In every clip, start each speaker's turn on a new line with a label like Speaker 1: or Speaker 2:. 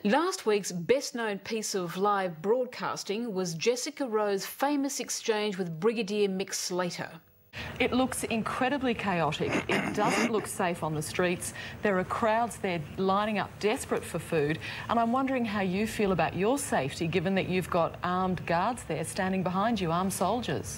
Speaker 1: Last week's best-known piece of live broadcasting was Jessica Rowe's famous exchange with Brigadier Mick Slater.
Speaker 2: It looks incredibly chaotic. It doesn't look safe on the streets. There are crowds there lining up desperate for food. And I'm wondering how you feel about your safety, given that you've got armed guards there standing behind you, armed soldiers.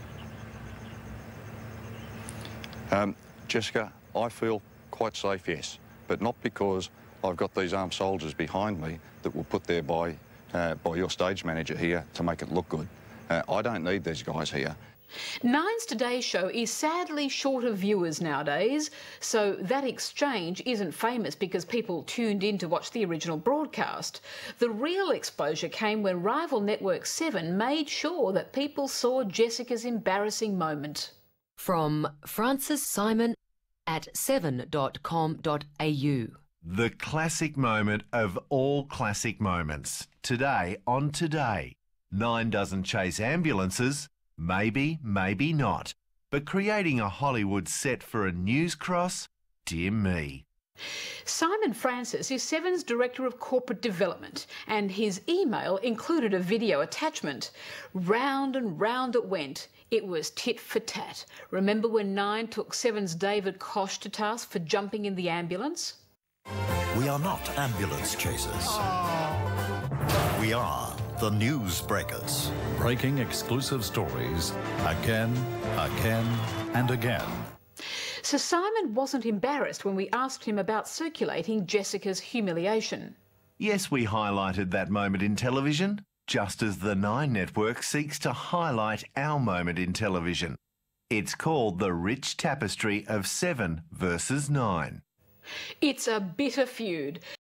Speaker 3: Jessica, I feel quite safe, yes, but not because I've got these armed soldiers behind me that were put there by your stage manager here to make it look good. I don't need these guys here.
Speaker 1: Nine's Today Show is sadly short of viewers nowadays, so that exchange isn't famous because people tuned in to watch the original broadcast. The real exposure came when rival network 7 made sure that people saw Jessica's embarrassing moment.
Speaker 4: From Francis Simon at 7.com.au.
Speaker 5: The classic moment of all classic moments. Today on Today. 9 doesn't chase ambulances. Maybe, maybe not. But creating a Hollywood set for a news cross? Dear me.
Speaker 1: Simon Francis is Seven's Director of Corporate Development, and his email included a video attachment. Round and round it went. It was tit for tat. Remember when 9 took 7's David Koch to task for jumping in the ambulance?
Speaker 6: We are not ambulance chasers. We are the newsbreakers.
Speaker 7: Breaking exclusive stories again, and again.
Speaker 1: So Simon wasn't embarrassed when we asked him about circulating Jessica's humiliation.
Speaker 5: Yes, we highlighted that moment in television, just as the 9 network seeks to highlight our moment in television. It's called the rich tapestry of 7 versus 9.
Speaker 1: It's a bitter feud.